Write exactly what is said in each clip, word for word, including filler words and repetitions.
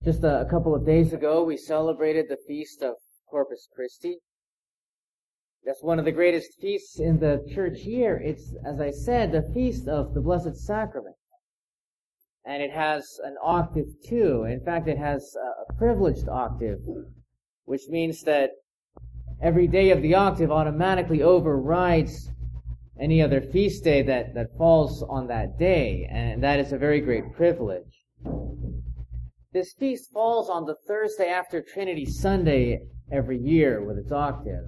Just a, a couple of days ago, we celebrated the feast of Corpus Christi. That's one of the greatest feasts in the church year. It's, as I said, the feast of the Blessed Sacrament. And it has an octave too. In fact, it has a privileged octave, which means that every day of the octave automatically overrides any other feast day that, that falls on that day. And that is a very great privilege. This feast falls on the Thursday after Trinity Sunday every year with its octave.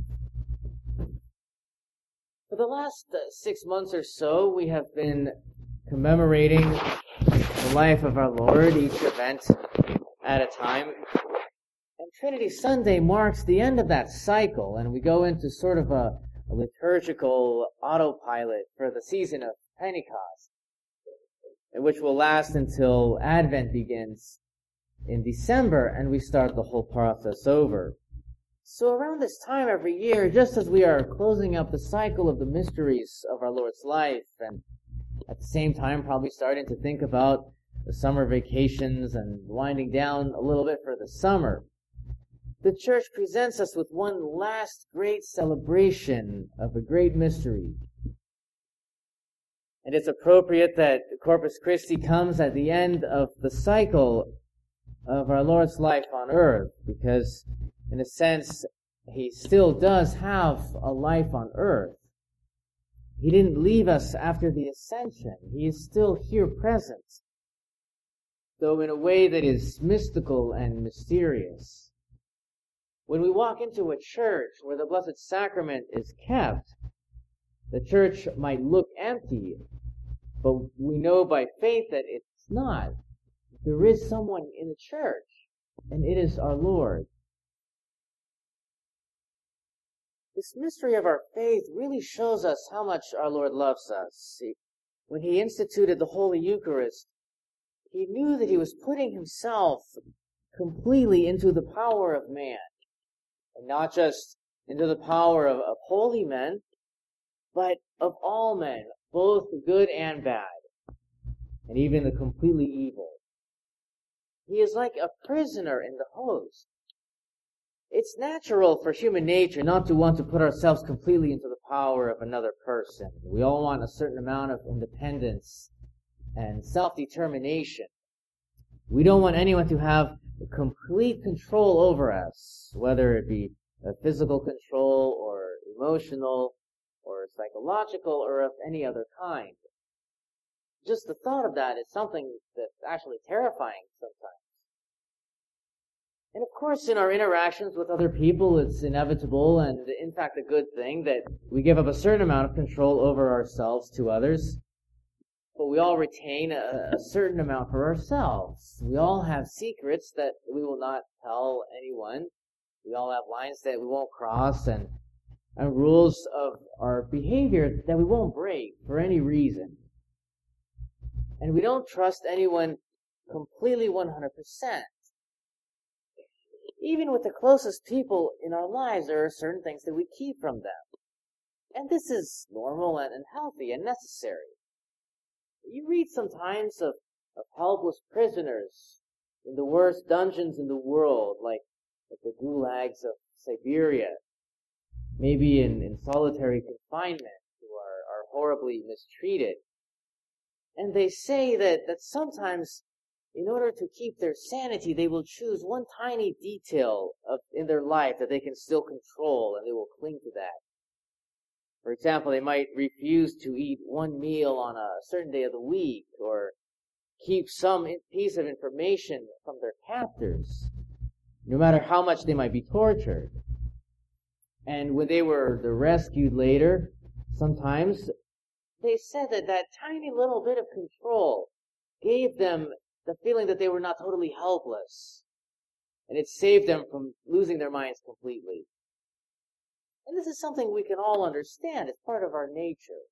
For the last uh, six months or so, we have been commemorating the life of our Lord, each event at a time. And Trinity Sunday marks the end of that cycle, and we go into sort of a, a liturgical autopilot for the season of Pentecost, which will last until Advent begins in December, and we start the whole process over. So around this time every year, just as we are closing up the cycle of the mysteries of our Lord's life, and at the same time probably starting to think about the summer vacations and winding down a little bit for the summer, the Church presents us with one last great celebration of a great mystery. And it's appropriate that Corpus Christi comes at the end of the cycle of our Lord's life on earth, because in a sense, he still does have a life on earth. He didn't leave us after the ascension. He is still here present, though in a way that is mystical and mysterious. When we walk into a church where the Blessed Sacrament is kept, the church might look empty, but we know by faith that it's not. There is someone in the church, and it is our Lord. This mystery of our faith really shows us how much our Lord loves us. See, when he instituted the Holy Eucharist, he knew that he was putting himself completely into the power of man, and not just into the power of, of holy men, but of all men, both good and bad, and even the completely evil. He is like a prisoner in the host. It's natural for human nature not to want to put ourselves completely into the power of another person. We all want a certain amount of independence and self-determination. We don't want anyone to have complete control over us, whether it be a physical control or emotional or psychological or of any other kind. Just the thought of that is something that's actually terrifying sometimes. And of course, in our interactions with other people, it's inevitable and in fact a good thing that we give up a certain amount of control over ourselves to others. But we all retain a, a certain amount for ourselves. We all have secrets that we will not tell anyone. We all have lines that we won't cross and, and rules of our behavior that we won't break for any reason. And we don't trust anyone completely one hundred percent. Even with the closest people in our lives, there are certain things that we keep from them. And this is normal and, and healthy and necessary. You read sometimes of, of helpless prisoners in the worst dungeons in the world, like, like the gulags of Siberia, maybe in, in solitary confinement, who are, are horribly mistreated. And they say that, that sometimes, in order to keep their sanity, they will choose one tiny detail of in their life that they can still control, and they will cling to that. For example, they might refuse to eat one meal on a certain day of the week, or keep some piece of information from their captors, no matter how much they might be tortured. And when they were rescued later, sometimes they said that that tiny little bit of control gave them the feeling that they were not totally helpless, and it saved them from losing their minds completely. And this is something we can all understand. It's part of our nature.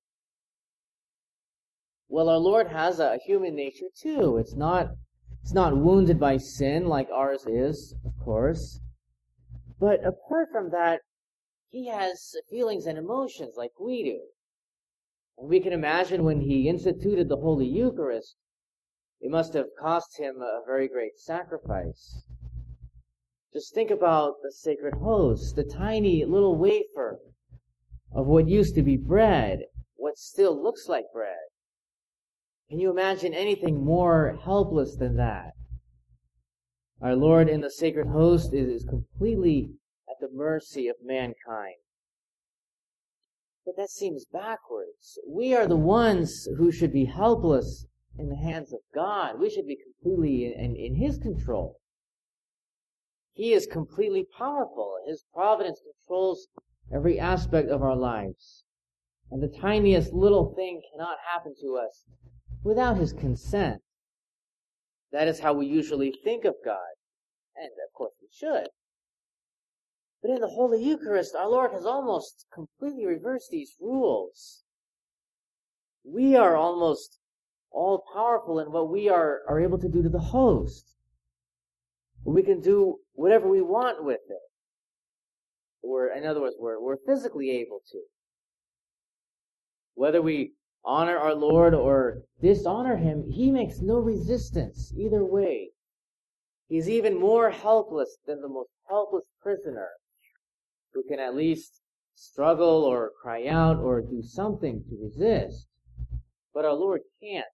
Well, our Lord has a human nature too. It's not, it's not wounded by sin like ours is, of course. But apart from that, he has feelings and emotions like we do. And we can imagine when he instituted the Holy Eucharist, It must have cost him a very great sacrifice. Just think about the sacred host, the tiny little wafer of what used to be bread, what still looks like bread. Can you imagine anything more helpless than that? Our Lord in the sacred host is, is completely at the mercy of mankind. But that seems backwards. We are the ones who should be helpless in the hands of God. We should be completely in, in, in His control. He is completely powerful. His providence controls every aspect of our lives. And the tiniest little thing cannot happen to us without His consent. That is how we usually think of God. And of course we should. But in the Holy Eucharist, our Lord has almost completely reversed these rules. We are almost all-powerful in what we are, are able to do to the host. We can do whatever we want with it. We're, in other words, we're, we're physically able to. Whether we honor our Lord or dishonor Him, He makes no resistance either way. He's even more helpless than the most helpless prisoner, who can at least struggle or cry out or do something to resist. But our Lord can't.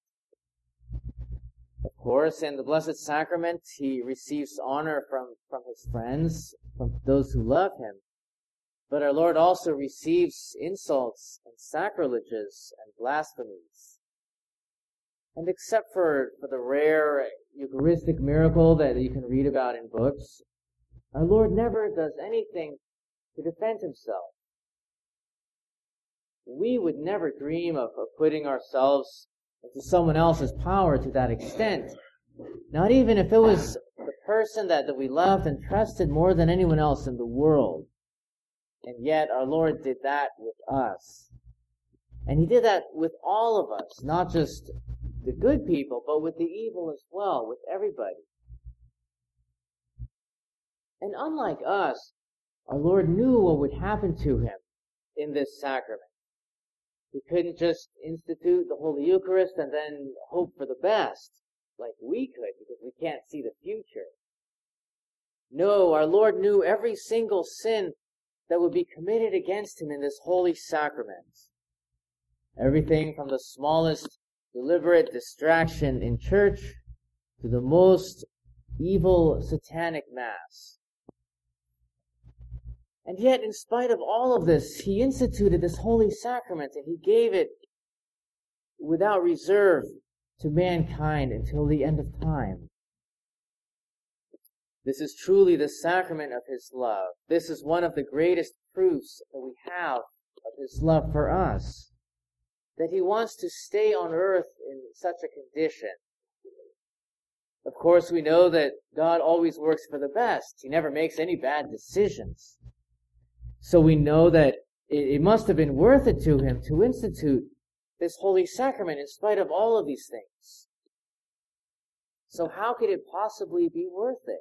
Of course, in the Blessed Sacrament, He receives honor from, from His friends, from those who love Him. But our Lord also receives insults and sacrileges and blasphemies. And except for, for the rare Eucharistic miracle that you can read about in books, our Lord never does anything to defend Himself. We would never dream of, of putting ourselves into someone else's power to that extent. Not even if it was the person that, that we loved and trusted more than anyone else in the world. And yet our Lord did that with us. And He did that with all of us, not just the good people, but with the evil as well, with everybody. And unlike us, our Lord knew what would happen to Him in this sacrament. He couldn't just institute the Holy Eucharist and then hope for the best, like we could, because we can't see the future. No, our Lord knew every single sin that would be committed against Him in this holy sacrament. Everything from the smallest deliberate distraction in church to the most evil satanic mass. And yet, in spite of all of this, He instituted this holy sacrament and He gave it without reserve to mankind until the end of time. This is truly the sacrament of His love. This is one of the greatest proofs that we have of His love for us. That He wants to stay on earth in such a condition. Of course, we know that God always works for the best. He never makes any bad decisions. So we know that it, it must have been worth it to Him to institute this holy sacrament in spite of all of these things. So how could it possibly be worth it?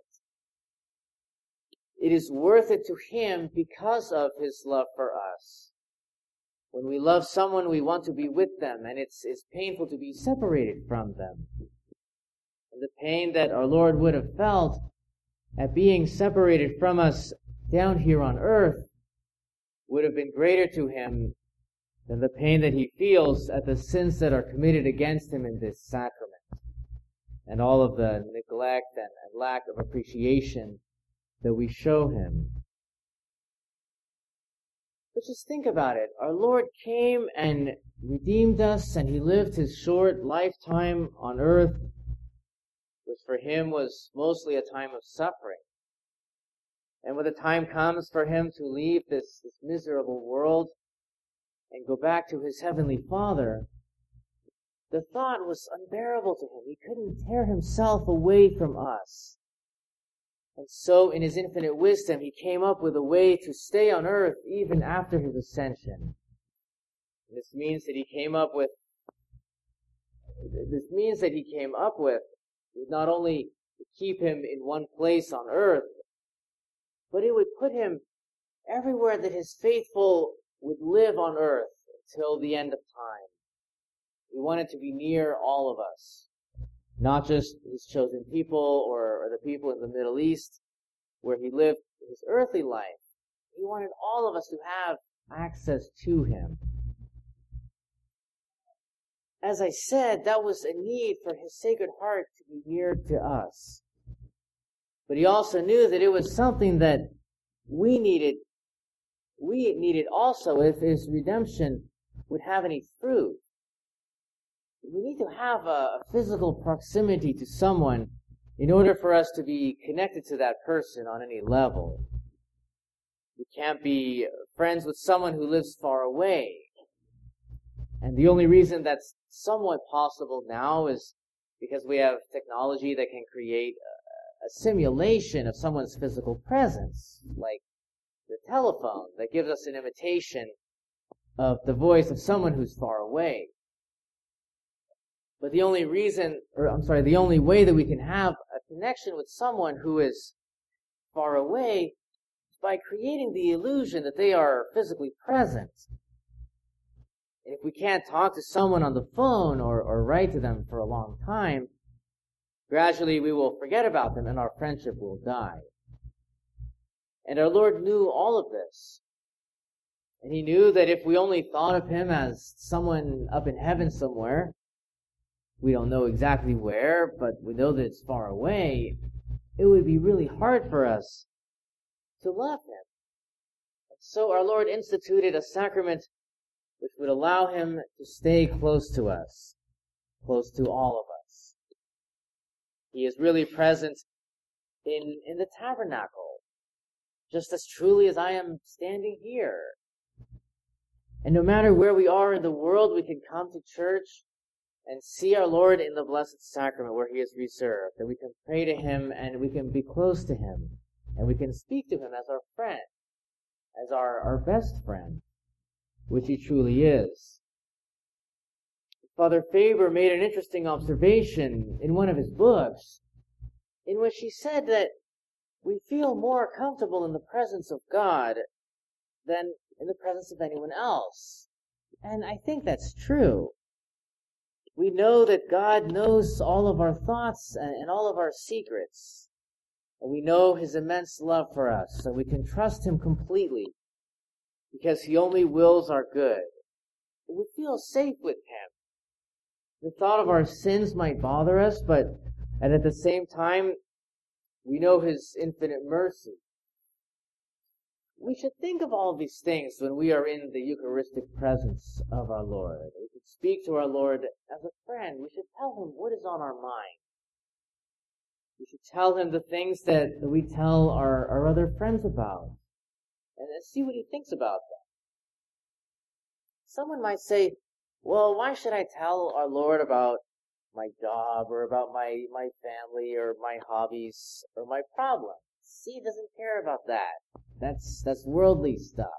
It is worth it to Him because of His love for us. When we love someone, we want to be with them, and it's, it's painful to be separated from them. And the pain that our Lord would have felt at being separated from us down here on earth would have been greater to Him than the pain that He feels at the sins that are committed against Him in this sacrament, and all of the neglect and, and lack of appreciation that we show Him. But just think about it. Our Lord came and redeemed us, and He lived His short lifetime on earth, which for Him was mostly a time of suffering. And when the time comes for Him to leave this, this miserable world and go back to His Heavenly Father, the thought was unbearable to Him. He couldn't tear Himself away from us. And so, in His infinite wisdom, He came up with a way to stay on earth even after His ascension. This means that He came up with, this means that He came up with not only to keep Him in one place on earth, but it would put Him everywhere that His faithful would live on earth until the end of time. He wanted to be near all of us. not just his chosen people or, or the people in the Middle East where he lived his earthly life. He wanted all of us to have access to him. As I said, that was a need for his Sacred Heart to be near to us. But he also knew that it was something that we needed, we needed also if his redemption would have any fruit. We need to have a, a physical proximity to someone in order for us to be connected to that person on any level. We can't be friends with someone who lives far away. And the only reason that's somewhat possible now is because we have technology that can create a, a simulation of someone's physical presence, like the telephone that gives us an imitation of the voice of someone who's far away. But the only reason, or I'm sorry, the only way that we can have a connection with someone who is far away is by creating the illusion that they are physically present. And if we can't talk to someone on the phone or, or write to them for a long time, gradually we will forget about them and our friendship will die. And our Lord knew all of this. And he knew that if we only thought of him as someone up in heaven somewhere, we don't know exactly where, but we know that it's far away, it would be really hard for us to love him. And so our Lord instituted a sacrament which would allow him to stay close to us, close to all of us. He is really present in, in the tabernacle, just as truly as I am standing here. And no matter where we are in the world, we can come to church and see our Lord in the Blessed Sacrament where he is reserved, and we can pray to him and we can be close to him, and we can speak to him as our friend, as our, our best friend, which he truly is. Father Faber made an interesting observation in one of his books, in which he said that we feel more comfortable in the presence of God than in the presence of anyone else. And I think that's true. We know that God knows all of our thoughts and all of our secrets. And we know his immense love for us, so we can trust him completely because he only wills our good. We feel safe with him. The thought of our sins might bother us, but and at the same time, we know his infinite mercy. We should think of all these things when we are in the Eucharistic presence of our Lord. We should speak to our Lord as a friend. We should tell him what is on our mind. We should tell him the things that, that we tell our, our other friends about, and then see what he thinks about them. Someone might say, well, why should I tell our Lord about my job or about my, my family or my hobbies or my problems? He doesn't care about that. That's, that's worldly stuff.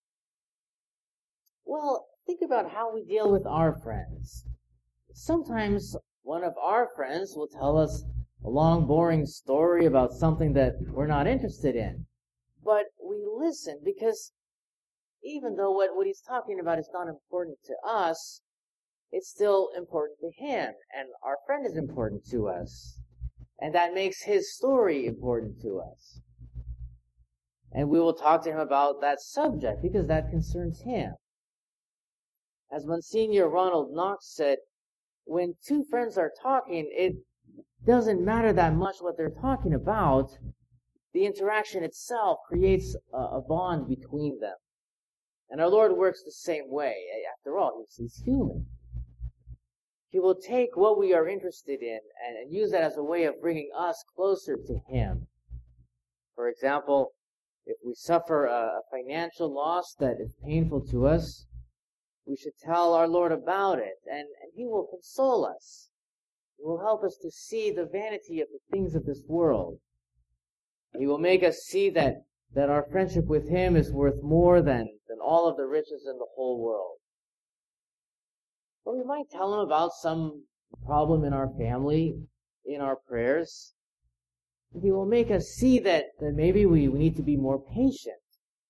Well, think about how we deal with our friends. Sometimes one of our friends will tell us a long, boring story about something that we're not interested in. But we listen because even though what, what he's talking about is not important to us, it's still important to him, and our friend is important to us. And that makes his story important to us. And we will talk to him about that subject because that concerns him. As Monsignor Ronald Knox said, when two friends are talking, it doesn't matter that much what they're talking about. The interaction itself creates a, a bond between them. And our Lord works the same way. After all, he's, he's human. He will take what we are interested in and, and use that as a way of bringing us closer to him. For example, if we suffer a, a financial loss that is painful to us, we should tell our Lord about it, and, and he will console us. He will help us to see the vanity of the things of this world. He will make us see that, that our friendship with him is worth more than, than all of the riches in the whole world. But we might tell him about some problem in our family, in our prayers. He will make us see that, that maybe we, we need to be more patient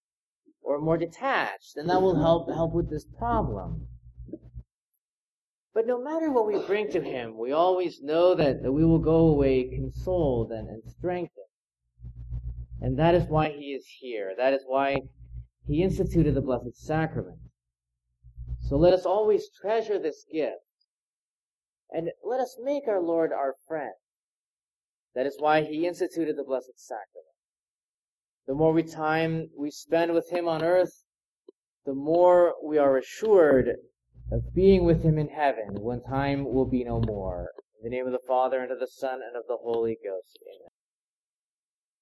or more detached, and that will help help with this problem. But no matter what we bring to him, we always know that, that we will go away consoled and, and strengthened. And that is why he is here. That is why he instituted the Blessed Sacrament. So let us always treasure this gift. And let us make our Lord our friend. That is why he instituted the Blessed Sacrament. The more we time we spend with him on earth, the more we are assured of being with him in heaven when time will be no more. In the name of the Father, and of the Son, and of the Holy Ghost. Amen.